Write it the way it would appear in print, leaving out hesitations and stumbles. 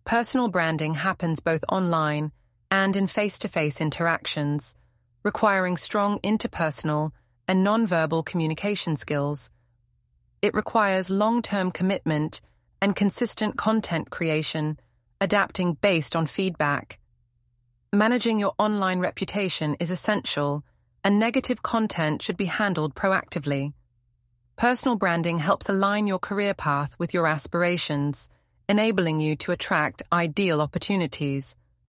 Personal branding happens both online and in face-to-face interactions, requiring strong interpersonal and non-verbal communication skills. It requires long-term commitment and consistent content creation, adapting based on feedback. Managing your online reputation is essential, and negative content should be handled proactively. Personal branding helps align your career path with your aspirations, enabling you to attract ideal opportunities.